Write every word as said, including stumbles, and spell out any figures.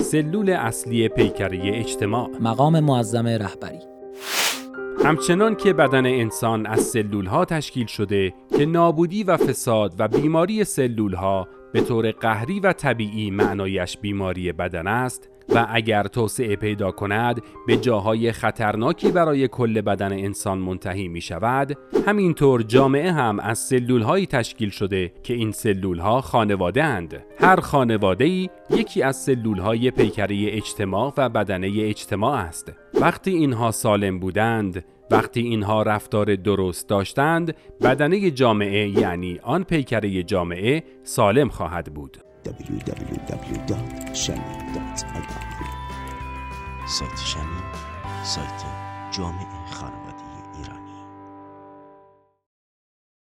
سلول اصلی پیکره اجتماع. مقام معظم رهبری. همچنان که بدن انسان از سلول‌ها تشکیل شده که نابودی و فساد و بیماری سلول‌ها به طور قهری و طبیعی معنایش بیماری بدن است و اگر توسعه پیدا کند به جاهای خطرناکی برای کل بدن انسان منتهی می شود، همینطور جامعه هم از سلول‌هایی تشکیل شده که این سلول‌ها خانواده اند. هر خانواده‌ای یکی از سلول‌های پیکره اجتماع و بدنه اجتماع است. وقتی اینها سالم بودند، وقتی اینها رفتار درست داشتند، بدنه جامعه یعنی آن پیکره جامعه سالم خواهد بود. دبلیو دبلیو دبلیو دات شمی دات آی آر سایت شمی، سایت جامعه خانواده.